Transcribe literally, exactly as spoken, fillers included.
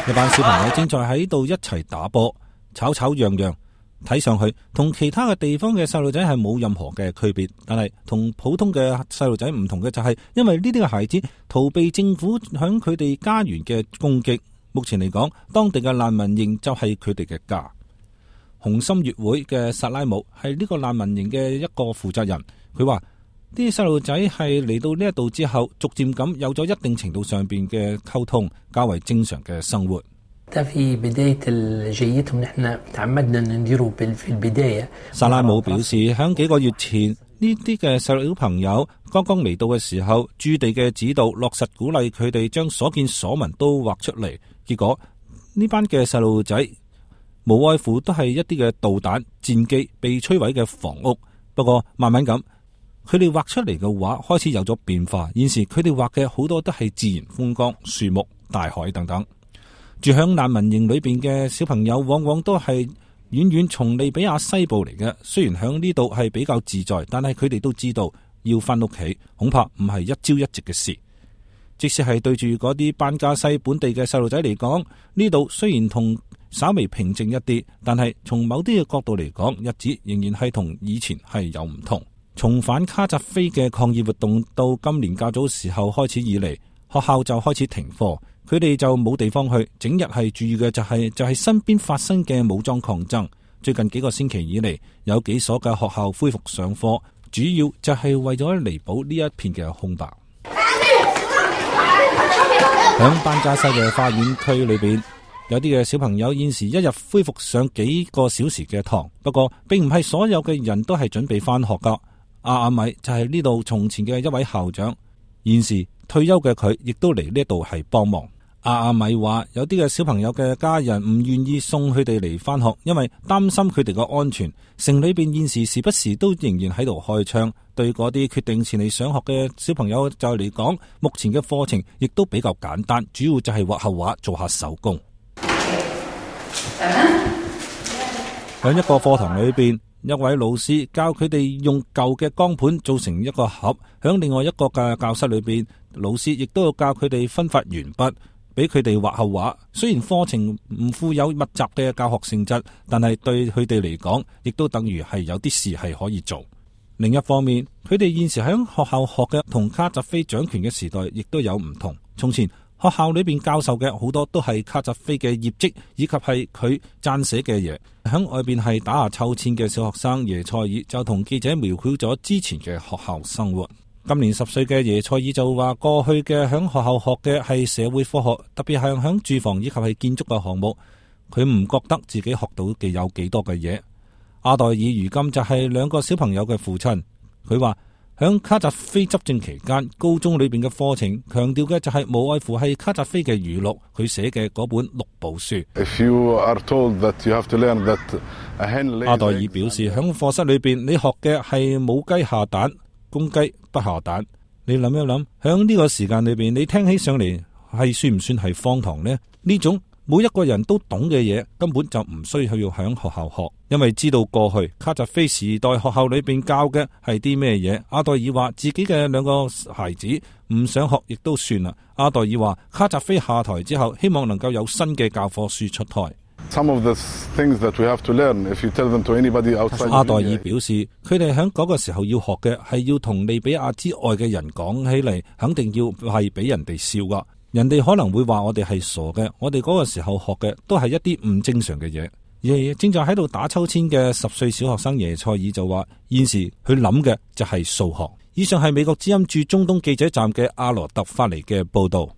一班小朋友正在喺度一齊打波，吵吵嚷嚷，睇上去同其他嘅地方嘅細路仔係冇任何嘅區別，但係同普通嘅細路仔唔同嘅就係，因為呢啲嘅孩子逃避政府響佢哋家園嘅攻擊。目前嚟講，當地嘅難民營就係佢哋嘅家。紅心月會嘅薩拉姆係呢個難民營嘅一個負責人，佢話啲細路仔係嚟到呢一度之後，逐漸咁有咗一定程度上邊嘅溝通，較為正常嘅生活。薩拉姆表示，響幾個月前呢啲嘅細路朋友剛剛嚟到嘅時候，駐地嘅指導落實鼓勵佢哋將所見所聞都畫出嚟，結果呢班嘅細路仔無外乎都係一啲嘅導彈、戰機、被摧毀嘅房屋。不過慢慢咁，佢哋畫出嚟嘅畫開始有咗變化。現時佢哋畫嘅好多都係自然風光、樹木、大海等等。住響難民營裏邊嘅小朋友，往往都係遠遠從利比亞西部嚟嘅。雖然響呢度係比較自在，但係佢哋都知道要翻屋企，恐怕唔係一朝一夕嘅事。即使係對住嗰啲班加西本地嘅細路仔嚟講，呢度雖然同稍微平靜一啲，但係從某啲嘅角度嚟講，日子仍然係同以前係有唔同。從反卡扎菲嘅抗議活動到今年較早時候開始以嚟，學校就開始停課，佢哋就冇地方去，整日係注意嘅就係、是、就係、是、身邊發生嘅武裝抗爭。最近幾個星期以嚟，有幾所嘅學校恢復上課，主要就係為咗彌補呢一片嘅空白。響班加西嘅花園區裏邊，有啲嘅小朋友現時一日恢復上幾個小時嘅堂，不過並唔係所有嘅人都係準備翻學噶。阿阿米就係呢度從前嘅一位校長，現時退休嘅佢亦都嚟呢度係幫忙。阿阿米話有啲嘅小朋友嘅家人唔願意送佢哋嚟翻學，因為擔心佢哋嘅安全。城裏邊現時時不時都仍然喺度開槍，對嗰啲決定前嚟上學嘅小朋友就嚟講，目前嘅課程亦都比較簡單，主要就係畫下畫、做下手工。喺一個課堂裏邊，一位老師教佢哋用舊嘅鋼盤做成一個盒。喺另外一個嘅教室裏邊，老師亦都要教佢哋分發鉛筆，俾佢哋畫下畫。雖然課程唔富有密集嘅教學性質，但係對佢哋嚟講，亦都等於係有啲事係可以做。另一方面，佢哋現時喺學校學嘅同卡扎菲掌權嘅時代亦都有唔同。從前學校裏邊教授嘅好多都係卡扎菲嘅業績，以及係佢撰寫嘅嘢。喺外邊係打下秋千嘅小學生耶塞爾就同記者描繪咗之前嘅學校生活。今年十歲嘅耶塞爾就話，過去嘅喺學校學嘅係社會科學，特別係喺住房以及係建築嘅項目。佢唔覺得自己學到嘅有幾多嘅嘢。阿代爾如今就係兩個小朋友嘅父親，佢話響卡扎菲執政期間，高中裏邊嘅課程強調嘅就係無外乎係卡扎菲嘅語錄，佢寫嘅嗰本綠寶書。阿代爾表示，響課室裏邊你學嘅係母雞下蛋，公雞不下蛋。你諗一諗，響呢個時間裏邊，你聽起上嚟係算唔算係荒唐呢？呢種每一個人都懂嘅嘢，根本就唔需要要響學校學，因為知道過去卡扎菲時代學校裏邊教嘅係啲咩嘢。阿代爾話自己嘅兩個孩子唔想學亦都算啦。阿代爾話卡扎菲下台之後，希望能夠有新嘅教科書出台。阿代爾表示，佢哋喺嗰個時候要學嘅係要同利比亞之外嘅人講起嚟，肯定要係俾人哋笑噶。人哋可能會話我哋係傻嘅，我哋嗰個時候學嘅都係一啲唔正常嘅嘢。而正在喺度打秋千嘅十歲小學生耶塞爾就話，現時佢諗嘅就係數學。以上係美國之音駐中東記者站嘅阿羅特發嚟嘅報道。